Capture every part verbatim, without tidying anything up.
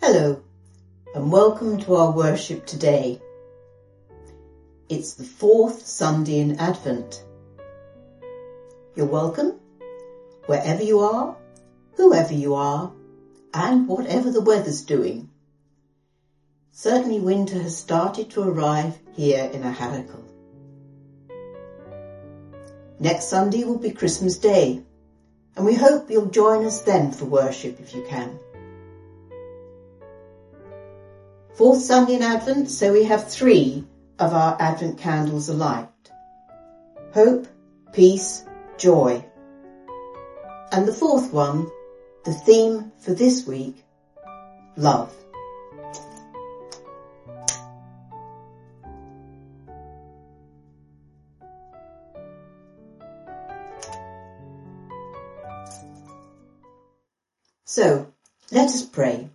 Hello and welcome to our worship today. It's the fourth Sunday in Advent. You're welcome wherever you are, whoever you are, and whatever the weather's doing. Certainly winter has started to arrive here in Acharacal. Next Sunday will be Christmas Day, and we hope you'll join us then for worship if you can. Fourth Sunday in Advent, so we have three of our Advent candles alight. Hope, peace, joy. And the fourth one, the theme for this week, love. So, let us pray.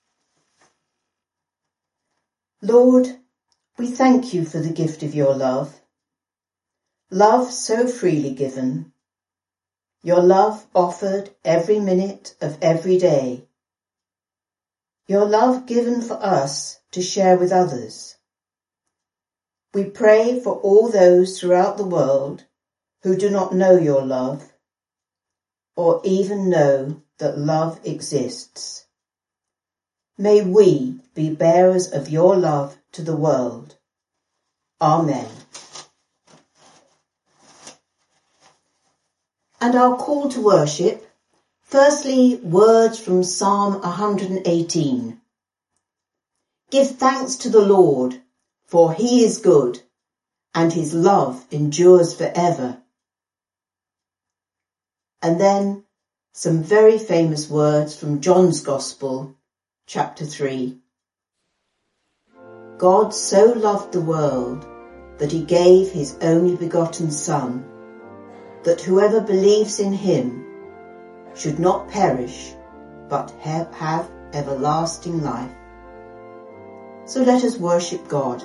Lord, we thank you for the gift of your love. Love so freely given. Your love offered every minute of every day. Your love given for us to share with others. We pray for all those throughout the world who do not know your love, or even know that love exists. May we be bearers of your love to the world. Amen. And our call to worship, firstly, words from Psalm one hundred eighteen. Give thanks to the Lord, for he is good, and his love endures forever. And then some very famous words from John's Gospel, Chapter three. God so loved the world that he gave his only begotten Son, that whoever believes in him should not perish, but have, have everlasting life. So let us worship God.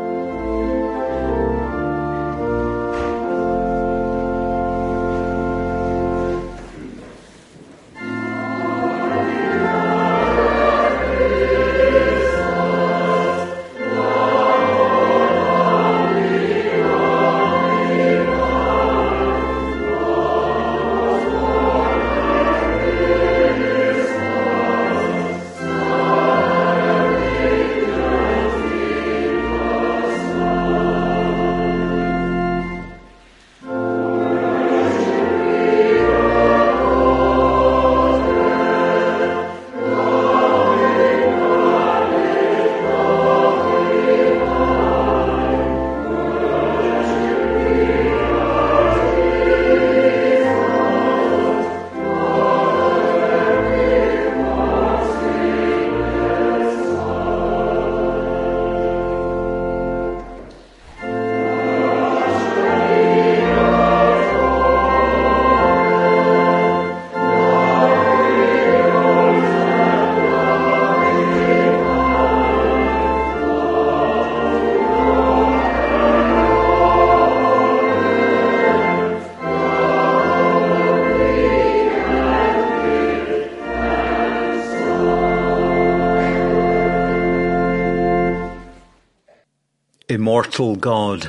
Immortal God,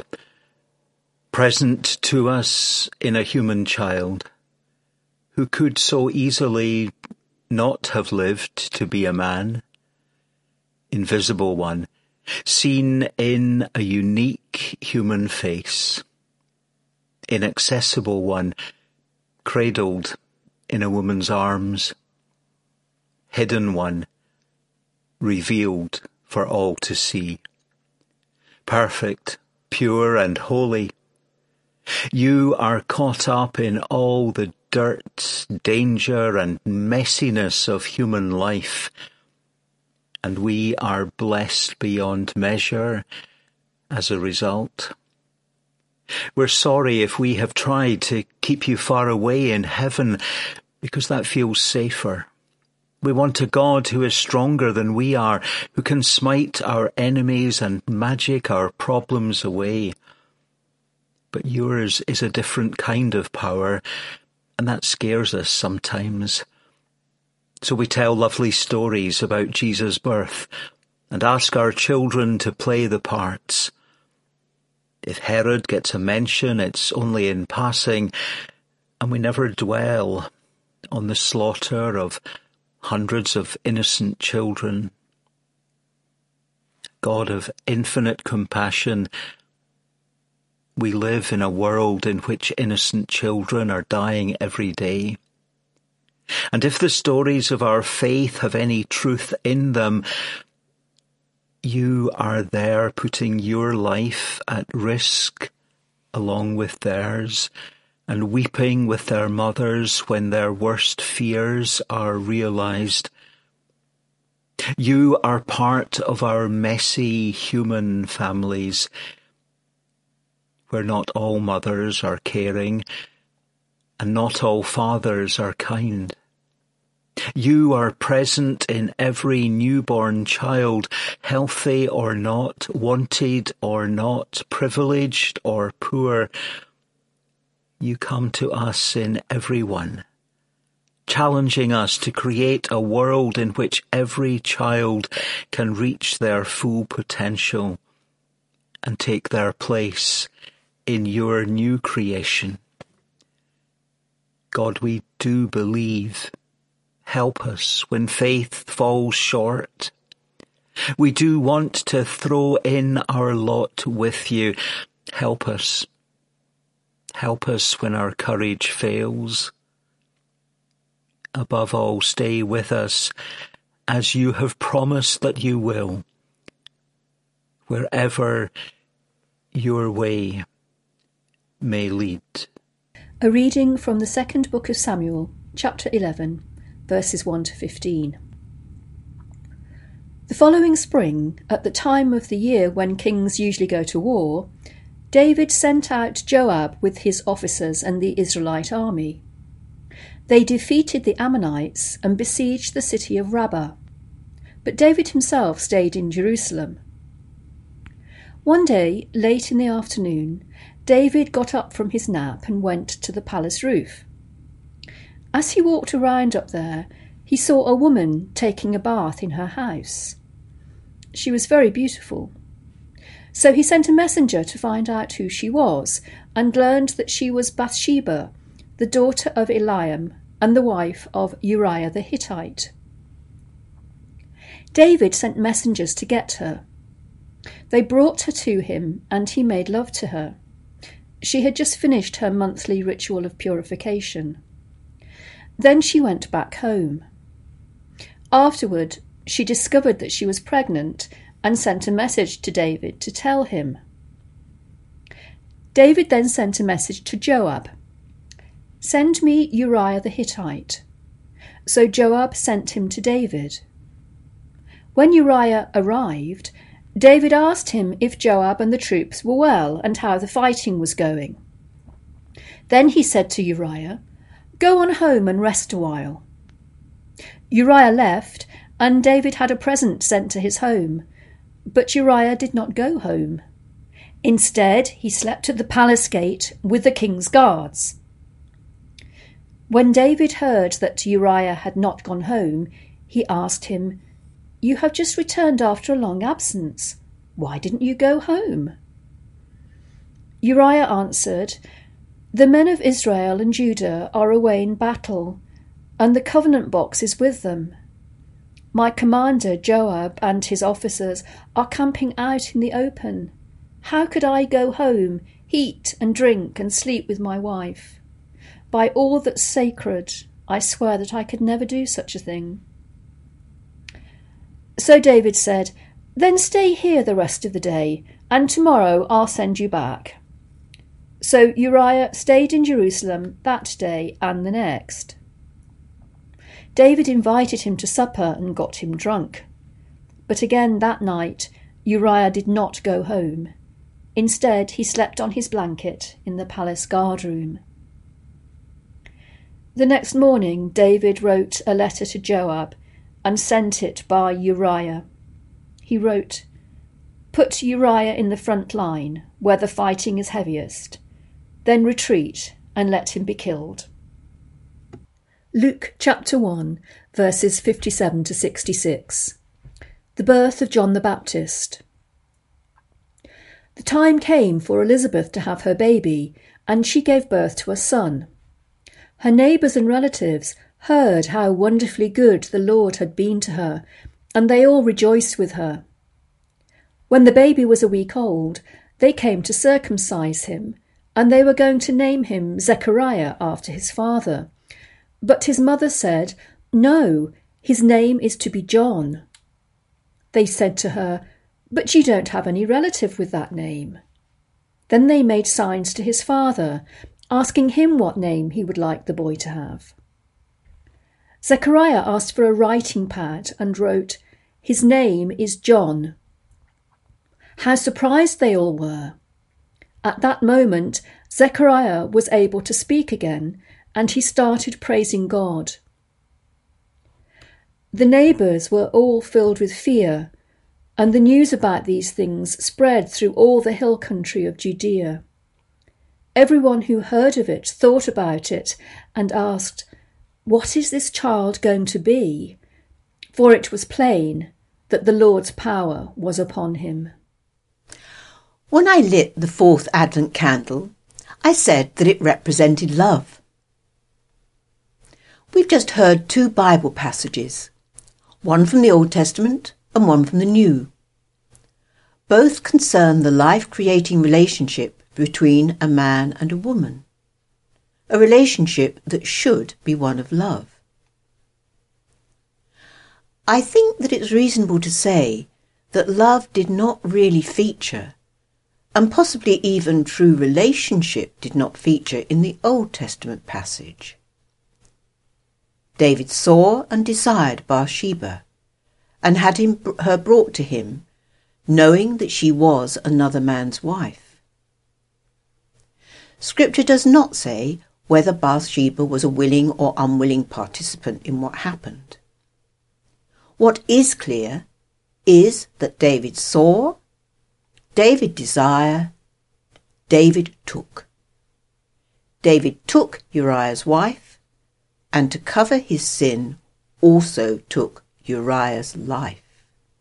present to us in a human child, who could so easily not have lived to be a man, invisible one, seen in a unique human face, inaccessible one, cradled in a woman's arms, hidden one, revealed for all to see. Perfect, pure and holy, you are caught up in all the dirt, danger and messiness of human life, and we are blessed beyond measure as a result. We're sorry if we have tried to keep you far away in heaven, because that feels safer. We want a God who is stronger than we are, who can smite our enemies and magic our problems away. But yours is a different kind of power, and that scares us sometimes. So we tell lovely stories about Jesus' birth and ask our children to play the parts. If Herod gets a mention, it's only in passing, and we never dwell on the slaughter of hundreds of innocent children. God of infinite compassion, we live in a world in which innocent children are dying every day. And if the stories of our faith have any truth in them, you are there putting your life at risk along with theirs, and weeping with their mothers when their worst fears are realized. You are part of our messy human families, where not all mothers are caring, and not all fathers are kind. You are present in every newborn child, healthy or not, wanted or not, privileged or poor. You come to us in everyone, challenging us to create a world in which every child can reach their full potential and take their place in your new creation. God, we do believe. Help us when faith falls short. We do want to throw in our lot with you. Help us. Help us when our courage fails. Above all, stay with us as you have promised that you will, wherever your way may lead. A reading from the second book of Samuel, chapter eleven, verses one to fifteen. The following spring, at the time of the year when kings usually go to war, David sent out Joab with his officers and the Israelite army. They defeated the Ammonites and besieged the city of Rabbah, but David himself stayed in Jerusalem. One day, late in the afternoon, David got up from his nap and went to the palace roof. As he walked around up there, he saw a woman taking a bath in her house. She was very beautiful. So he sent a messenger to find out who she was, and learned that she was Bathsheba, the daughter of Eliam and the wife of Uriah the Hittite. David sent messengers to get her. They brought her to him, and he made love to her. She had just finished her monthly ritual of purification. Then she went back home. Afterward, she discovered that she was pregnant and sent a message to David to tell him. David then sent a message to Joab. "Send me Uriah the Hittite." So Joab sent him to David. When Uriah arrived, David asked him if Joab and the troops were well and how the fighting was going. Then he said to Uriah, "Go on home and rest a while." Uriah left, and David had a present sent to his home, but Uriah did not go home. Instead, he slept at the palace gate with the king's guards. When David heard that Uriah had not gone home, he asked him, "You have just returned after a long absence. Why didn't you go home?" Uriah answered, "The men of Israel and Judah are away in battle, and the covenant box is with them. My commander Joab and his officers are camping out in the open. How could I go home, eat and drink and sleep with my wife? By all that's sacred, I swear that I could never do such a thing." So David said, "Then stay here the rest of the day, and tomorrow I'll send you back." So Uriah stayed in Jerusalem that day and the next. David invited him to supper and got him drunk. But again that night, Uriah did not go home. Instead, he slept on his blanket in the palace guard room. The next morning, David wrote a letter to Joab and sent it by Uriah. He wrote, "Put Uriah in the front line, where the fighting is heaviest. Then retreat and let him be killed." Luke chapter one, verses fifty-seven to sixty-six. The birth of John the Baptist. The time came for Elizabeth to have her baby, and she gave birth to a son. Her neighbours and relatives heard how wonderfully good the Lord had been to her, and they all rejoiced with her. When the baby was a week old, they came to circumcise him, and they were going to name him Zechariah after his father. But his mother said, "No, his name is to be John." They said to her, "But you don't have any relative with that name." Then they made signs to his father, asking him what name he would like the boy to have. Zechariah asked for a writing pad and wrote, "His name is John." How surprised they all were! At that moment, Zechariah was able to speak again, and he started praising God. The neighbours were all filled with fear, and the news about these things spread through all the hill country of Judea. Everyone who heard of it thought about it and asked, "What is this child going to be?" For it was plain that the Lord's power was upon him. When I lit the fourth Advent candle, I said that it represented love. We've just heard two Bible passages, one from the Old Testament and one from the New. Both concern the life-creating relationship between a man and a woman, a relationship that should be one of love. I think that it's reasonable to say that love did not really feature, and possibly even true relationship did not feature in the Old Testament passage. David saw and desired Bathsheba, and had him, her brought to him, knowing that she was another man's wife. Scripture does not say whether Bathsheba was a willing or unwilling participant in what happened. What is clear is that David saw, David desired, David took. David took Uriah's wife, and to cover his sin also took Uriah's life.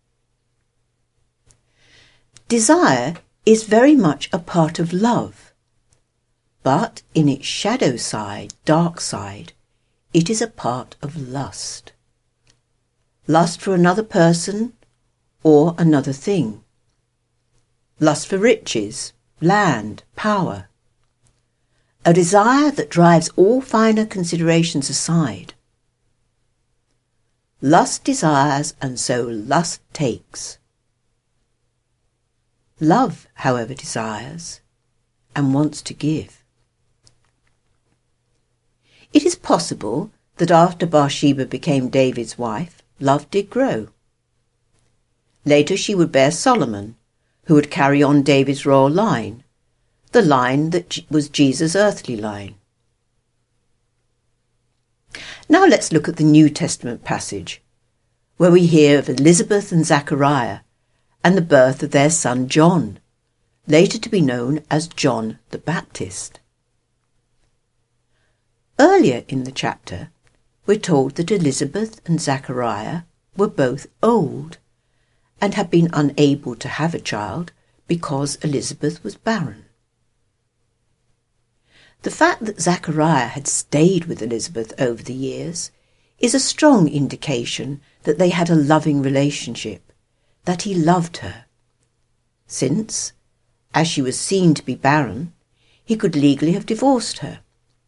Desire is very much a part of love, but in its shadow side, dark side, it is a part of lust. Lust for another person or another thing. Lust for riches, land, power. A desire that drives all finer considerations aside. Lust desires, and so lust takes. Love, however, desires and wants to give. It is possible that after Bathsheba became David's wife, love did grow. Later she would bear Solomon, who would carry on David's royal line, the line that was Jesus' earthly line. Now let's look at the New Testament passage, where we hear of Elizabeth and Zechariah and the birth of their son John, later to be known as John the Baptist. Earlier in the chapter, we're told that Elizabeth and Zechariah were both old and had been unable to have a child because Elizabeth was barren. The fact that Zechariah had stayed with Elizabeth over the years is a strong indication that they had a loving relationship, that he loved her, since, as she was seen to be barren, he could legally have divorced her.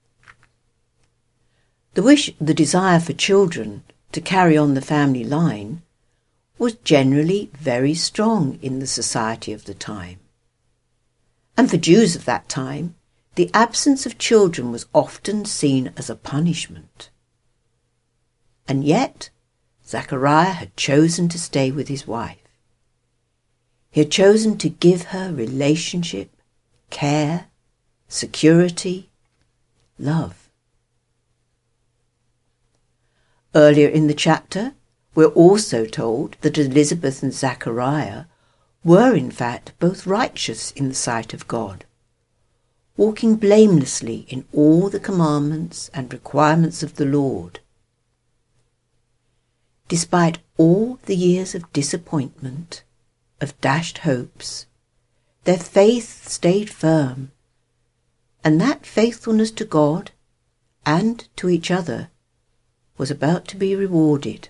The wish, the desire for children to carry on the family line was generally very strong in the society of the time. And for Jews of that time, the absence of children was often seen as a punishment. And yet, Zechariah had chosen to stay with his wife. He had chosen to give her relationship, care, security, love. Earlier in the chapter, we're also told that Elizabeth and Zechariah were in fact both righteous in the sight of God, walking blamelessly in all the commandments and requirements of the Lord. Despite all the years of disappointment, of dashed hopes, their faith stayed firm, and that faithfulness to God and to each other was about to be rewarded.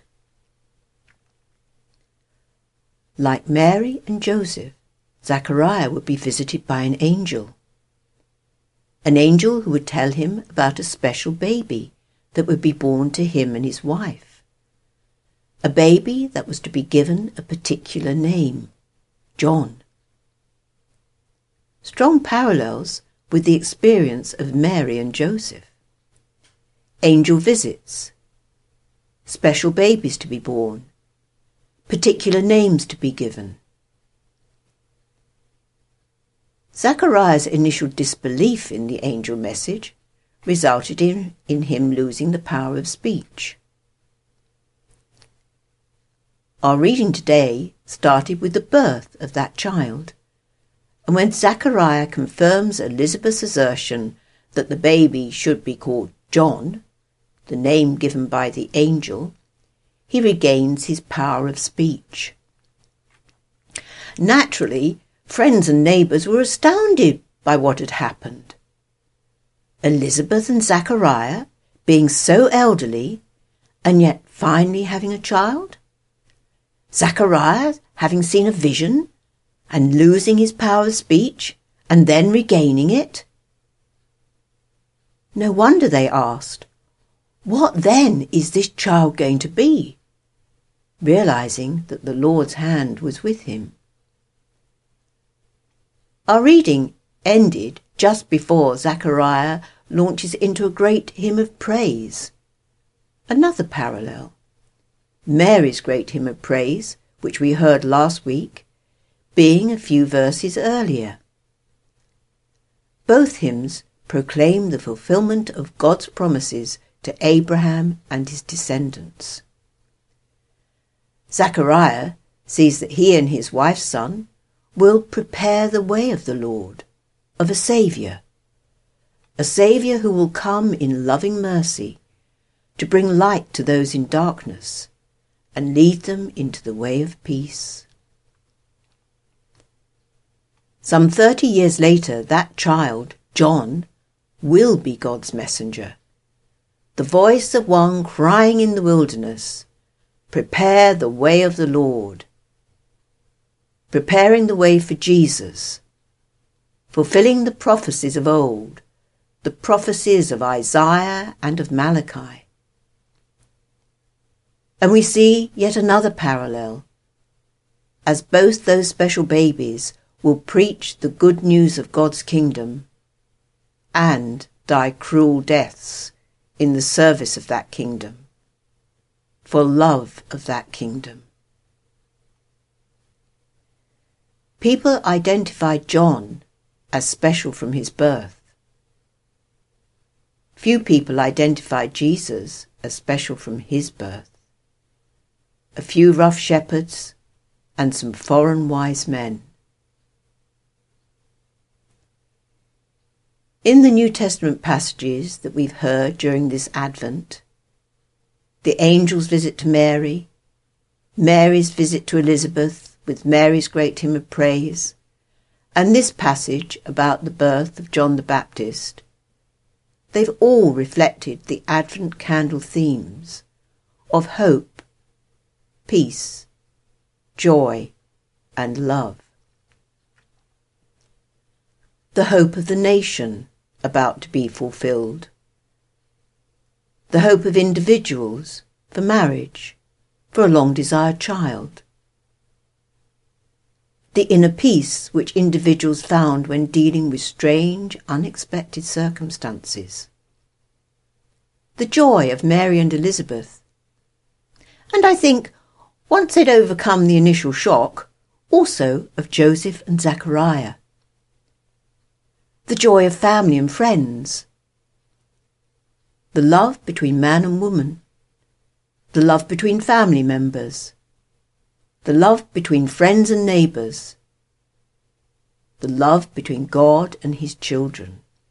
Like Mary and Joseph, Zachariah would be visited by an angel. An angel who would tell him about a special baby that would be born to him and his wife. A baby that was to be given a particular name, John. Strong parallels with the experience of Mary and Joseph. Angel visits, special babies to be born, particular names to be given. Zachariah's initial disbelief in the angel message resulted in, in him losing the power of speech. Our reading today started with the birth of that child, and when Zachariah confirms Elizabeth's assertion that the baby should be called John, the name given by the angel, he regains his power of speech. Naturally, friends and neighbours were astounded by what had happened. Elizabeth and Zachariah being so elderly and yet finally having a child? Zachariah having seen a vision and losing his power of speech and then regaining it? No wonder they asked, "What then is this child going to be?" realizing that the Lord's hand was with him. Our reading ended just before Zachariah launches into a great hymn of praise. Another parallel. Mary's great hymn of praise, which we heard last week, being a few verses earlier. Both hymns proclaim the fulfillment of God's promises to Abraham and his descendants. Zachariah sees that he and his wife's son will prepare the way of the Lord, of a Saviour, a Saviour who will come in loving mercy to bring light to those in darkness and lead them into the way of peace. Some thirty years later, that child, John, will be God's messenger, the voice of one crying in the wilderness, "Prepare the way of the Lord," preparing the way for Jesus, fulfilling the prophecies of old, the prophecies of Isaiah and of Malachi. And we see yet another parallel, as both those special babies will preach the good news of God's kingdom and die cruel deaths in the service of that kingdom, for love of that kingdom. People identified John as special from his birth. Few people identified Jesus as special from his birth. A few rough shepherds and some foreign wise men. In the New Testament passages that we've heard during this Advent, the angel's visit to Mary, Mary's visit to Elizabeth with Mary's great hymn of praise, and this passage about the birth of John the Baptist, they've all reflected the Advent candle themes of hope, peace, joy, and love. The hope of the nation about to be fulfilled. The hope of individuals for marriage, for a long-desired child. The inner peace which individuals found when dealing with strange, unexpected circumstances. The joy of Mary and Elizabeth. And I think, once they'd overcome the initial shock, also of Joseph and Zachariah. The joy of family and friends. The love between man and woman. The love between family members. The love between friends and neighbours. The love between God and his children.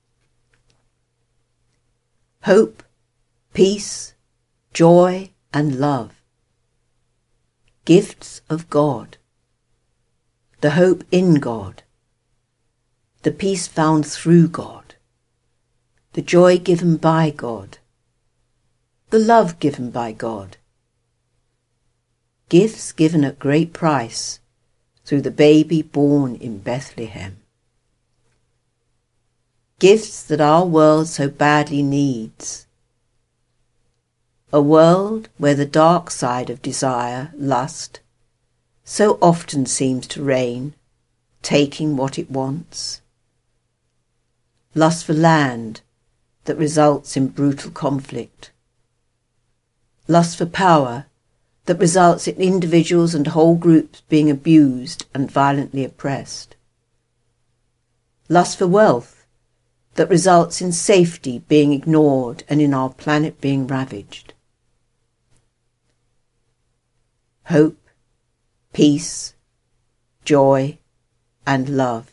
hope, peace, joy, and love. Gifts of God. The hope in God. The peace found through God. The joy given by God. The love given by God. Gifts given at great price through the baby born in Bethlehem. Gifts that our world so badly needs. A world where the dark side of desire, lust, so often seems to reign, taking what it wants. Lust for land that results in brutal conflict. Lust for power that results in individuals and whole groups being abused and violently oppressed. Lust for wealth that results in safety being ignored and in our planet being ravaged. Hope, peace, joy, and love.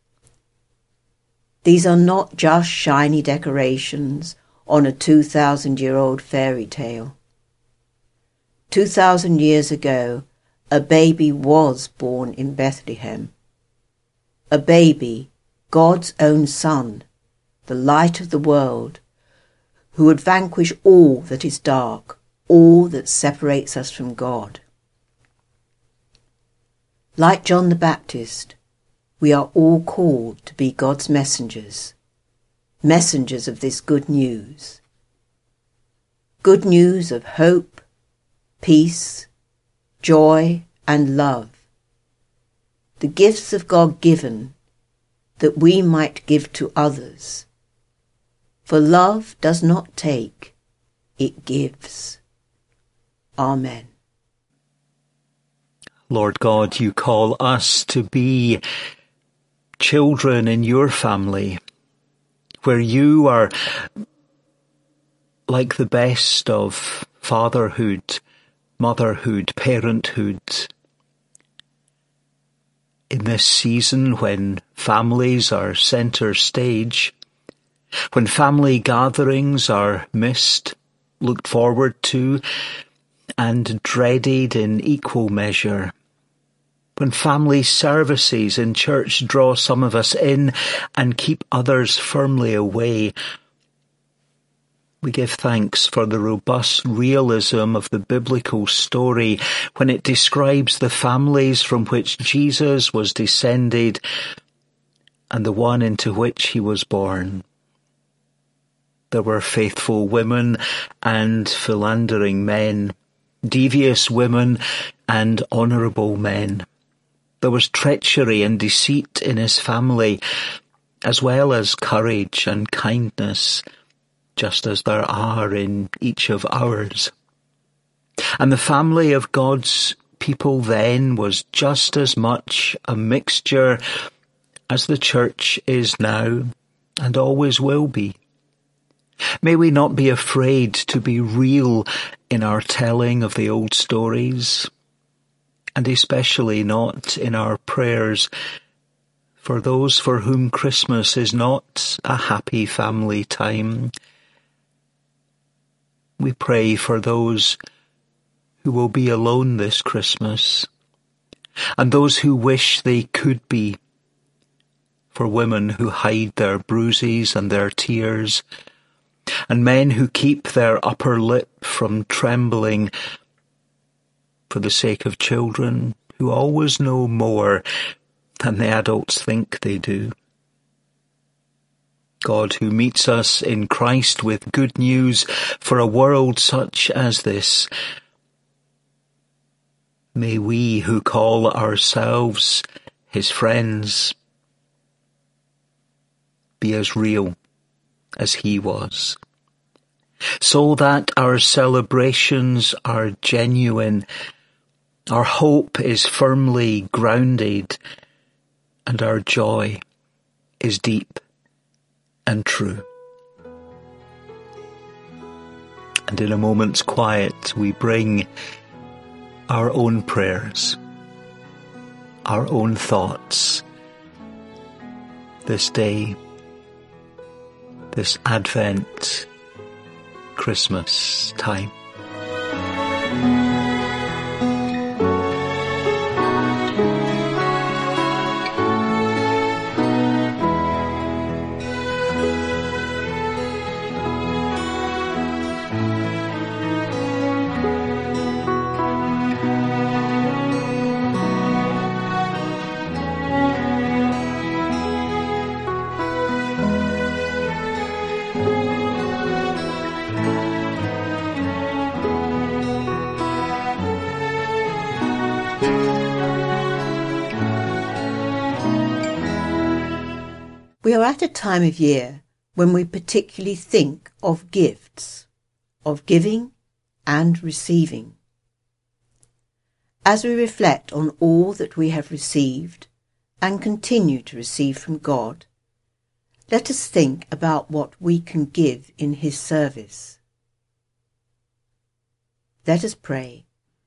These are not just shiny decorations on a two thousand year old fairy tale. Two thousand years ago, a baby was born in Bethlehem. A baby, God's own son, the light of the world, who would vanquish all that is dark, all that separates us from God. Like John the Baptist, we are all called to be God's messengers, messengers of this good news. Good news of hope, peace, joy, and love. The gifts of God given that we might give to others. For love does not take, it gives. Amen. Lord God, you call us to be children in your family, where you are like the best of fatherhood, motherhood, parenthood. In this season when families are centre stage, when family gatherings are missed, looked forward to, and dreaded in equal measure, when family services in church draw some of us in and keep others firmly away, we give thanks for the robust realism of the biblical story when it describes the families from which Jesus was descended and the one into which he was born. There were faithful women and philandering men, devious women and honourable men. There was treachery and deceit in his family, as well as courage and kindness, just as there are in each of ours. And the family of God's people then was just as much a mixture as the church is now and always will be. May we not be afraid to be real in our telling of the old stories, and especially not in our prayers for those for whom Christmas is not a happy family time. We pray for those who will be alone this Christmas, and those who wish they could be, for women who hide their bruises and their tears, and men who keep their upper lip from trembling, for the sake of children who always know more than the adults think they do. God, who meets us in Christ with good news for a world such as this, may we who call ourselves his friends be as real as he was, so that our celebrations are genuine, our hope is firmly grounded, and our joy is deep and true. And in a moment's quiet, we bring our own prayers, our own thoughts, this day, this Advent, Christmas time. We are at a time of year when we particularly think of gifts, of giving and receiving. As we reflect on all that we have received and continue to receive from God, let us think about what we can give in His service. Let us pray.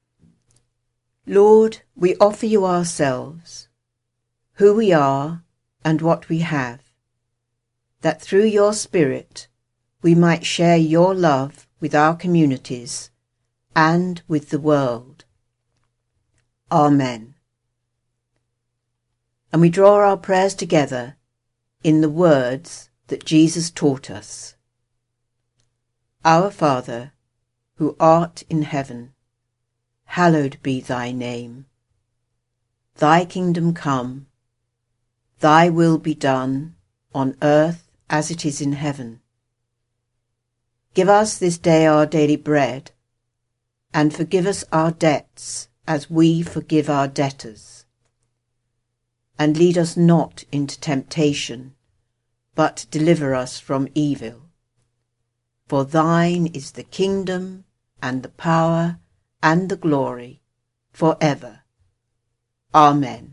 Lord, we offer you ourselves, who we are and what we have, that through your Spirit we might share your love with our communities and with the world. Amen. And we draw our prayers together in the words that Jesus taught us. Our Father, who art in heaven, hallowed be thy name. Thy kingdom come, thy will be done on earth as it is in heaven. Give us this day our daily bread, and forgive us our debts as we forgive our debtors. And lead us not into temptation, but deliver us from evil. For thine is the kingdom, and the power, and the glory, for ever. Amen.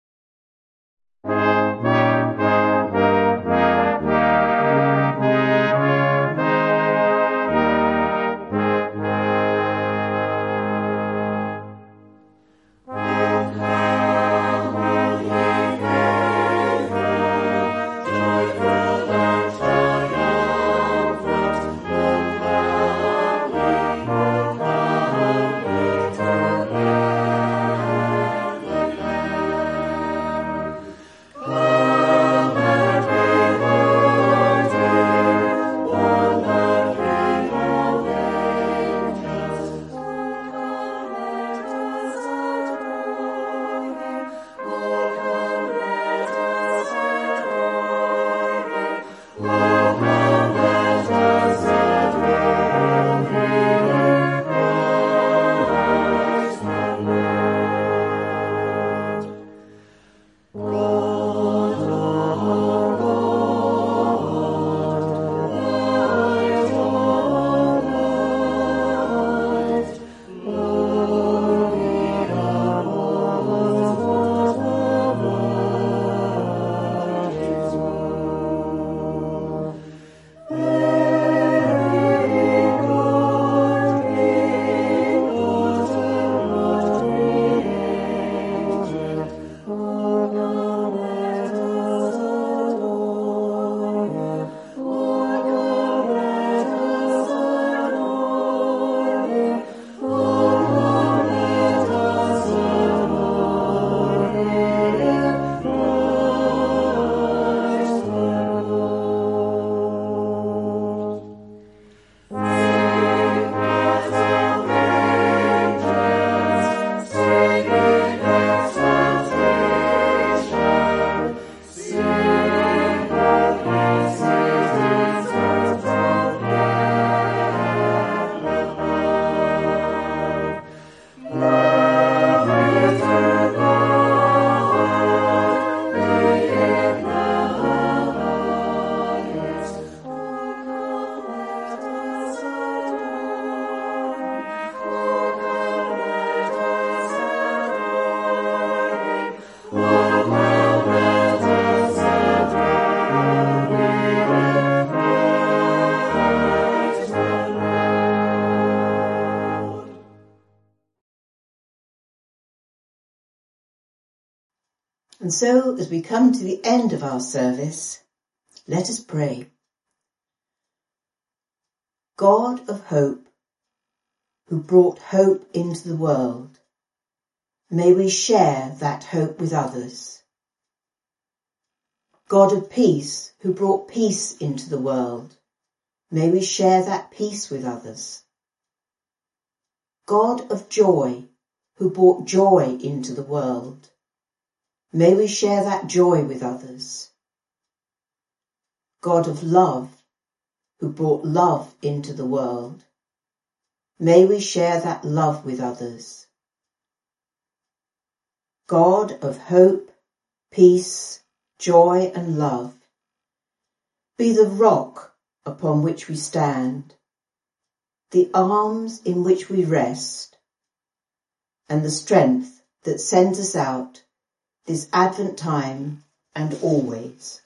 And so, as we come to the end of our service, let us pray. God of hope, who brought hope into the world, may we share that hope with others. God of peace, who brought peace into the world, may we share that peace with others. God of joy, who brought joy into the world, may we share that joy with others. God of love, who brought love into the world, may we share that love with others. God of hope, peace, joy and love, be the rock upon which we stand, the arms in which we rest, and the strength that sends us out this Advent time and always.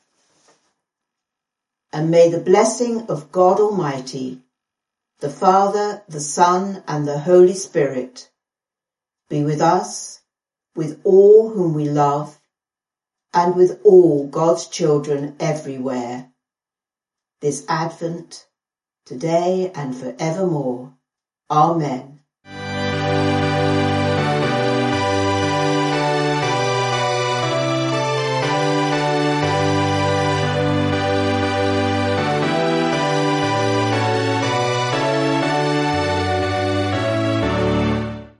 And may the blessing of God Almighty, the Father, the Son, and the Holy Spirit be with us, with all whom we love, and with all God's children everywhere, this Advent, today and forevermore. Amen.